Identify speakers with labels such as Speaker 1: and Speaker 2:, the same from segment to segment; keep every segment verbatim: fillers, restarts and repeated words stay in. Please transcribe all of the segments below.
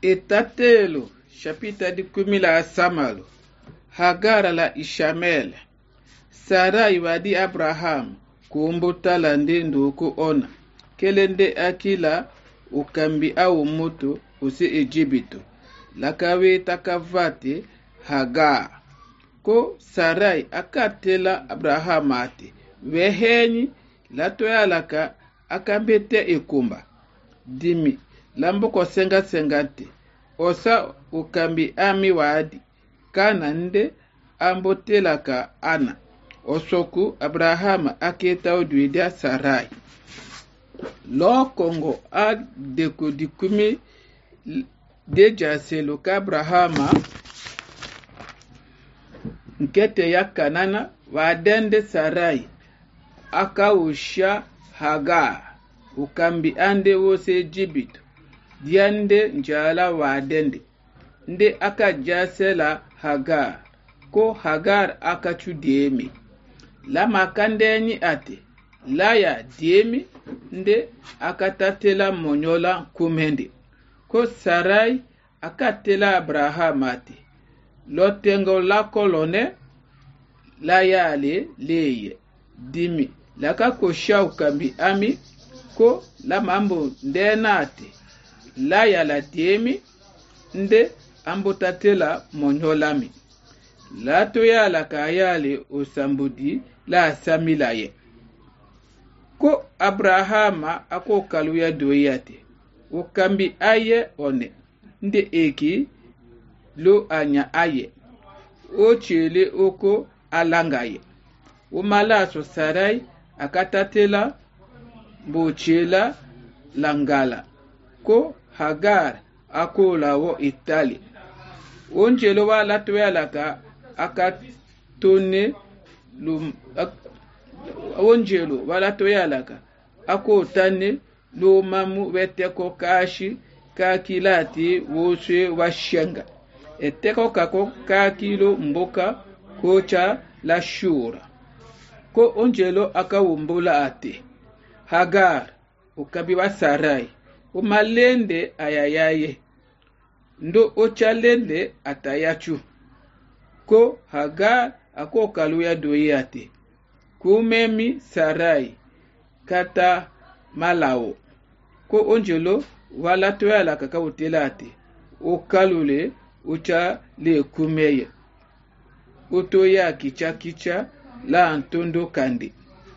Speaker 1: Etatelo, chapitre di kumi la samalo, Hagara la Ishamele. Sarai wadi Abraham, kumbuta la ndendu uku ona, kelende akila ukambi au mutu usi Ejibito, lakawe takavate Hagar. Ko Sarai akatela Abraham ate, wehenyi latoya laka akambete ikumba. Dimi, lambo ko senga sengate, osa ukambi ami wadi, kana nde ambotela ka ana. Osoku Abraham aketa odwidia Sarai. Lo Kongo a deko dikumi deja selo ka Abrahama nkete ya kanana wadende Sarai aka usha Hagar ukambi ande wose Ejibito diande njala wadende nde aka jasela Hagar ko Hagar aka chudemi la makandeni ate la ya diemi nde akatatela monyola kumende ko Sarai akatela Abraham ate lotengo la kolone la yale leye dimi laka kosha ukambi ami ko la mambo ndena ate la ya la diemi nde ambotatela monyolami la toya la kayale osambudi la samilaye ko Abrahama ako kaluya doyate ukambi aye one nde eki lo anya aye o chele oko alangaye umala so Sarai akatatela bochela langala ko Hagar ako lawo Itali onjelo wa latwe alaka akatone lum ak, onjelo wala toyalaka ako tane lo mamu weteko kashi kakilati woswe washenga eteko kako kakilo mboka kocha la shura ko onjelo akawumbula ate Hagar ukabi wa Sarai umalende ayayaye ndo ochalende atayachu ko Hagar ako kaluya doyate kumemi Sarai kata malao ko onjelo wala toyala kaka utelate o kalule ucha le kumeye utoya kicha kicha la antondo kandi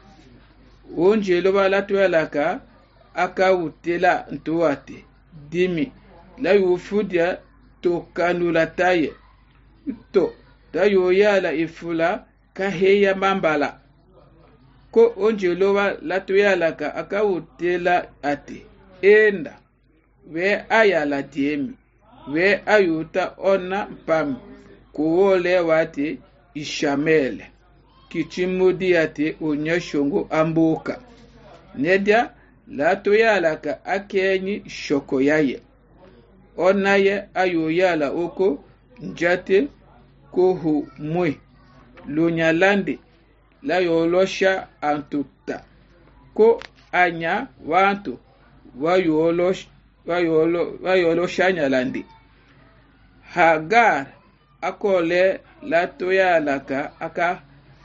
Speaker 1: onjelo wala toyala ka aka utela ntoate dimi la yufudia to kanula taye to tayo yala ifula kaheya mambala ko onjelowa latoyala ka akawutela ate enda we ayala diemi we ayuta ona pam kuwole wate Ishamele kichimudi ate onyeshongo ambuka nedia latoyala ka akenyi shoko yaye onaye ayoyala oko njate kohu mwe lunyalande la yolosha antuta ko anya wantu wayolosh wayolo wayolosha nyalande Hagar akole la toyalaka aka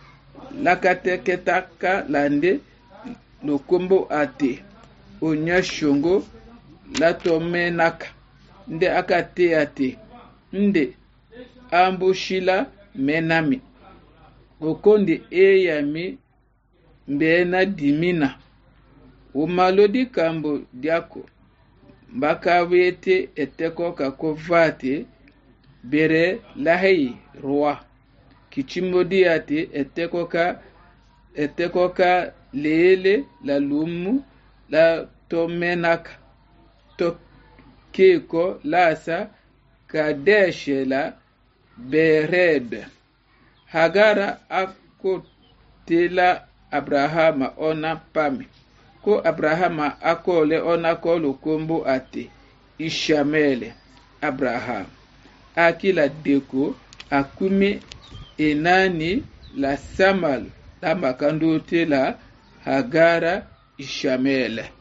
Speaker 1: lakateketaka lande lukumbo ate onyashongo la tomenaka nde akate ate nde ambushila menami okonde eyami mbena dimina umalodi kambo diako mbakawete eteko kakovate bere lahi roa kichimodi ate eteko ka eteko ka lele la lumu la tomenaka to keko lasa kadeshe la bered Hagara akotela Abrahama ona pami ko Abrahama akole ona kolo kombo ate Ishamele Abraham akila deko akume enani la samal la makando tela Hagara Ishamele.